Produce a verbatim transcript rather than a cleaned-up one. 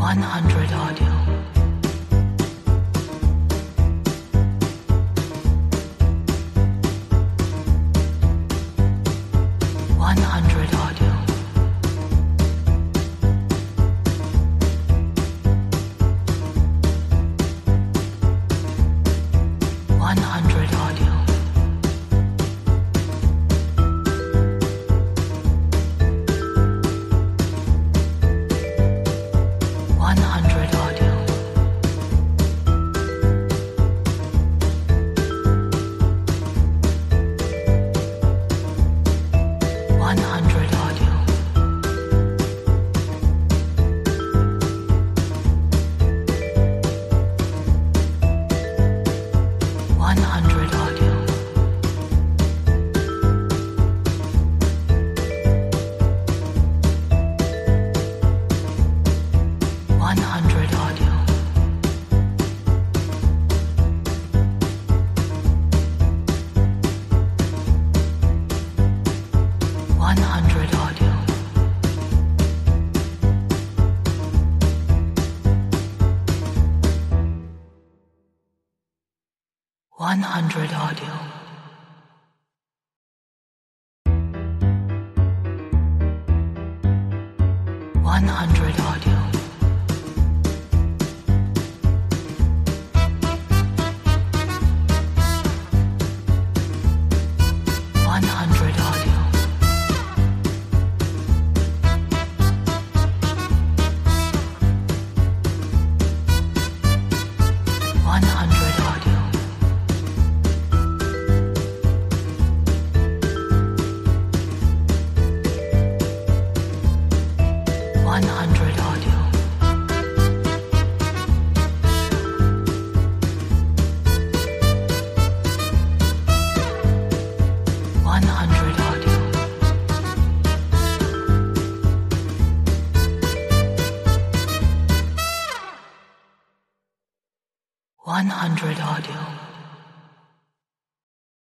one hundred audio. one hundred audio. one hundred audio. one hundred audio. one hundred audio. one hundred audio. one hundred audio. one hundred audio. one hundred audio. one hundred audio. one hundred audio. one hundred audio. one hundred audio. one hundred audio. one hundred audio.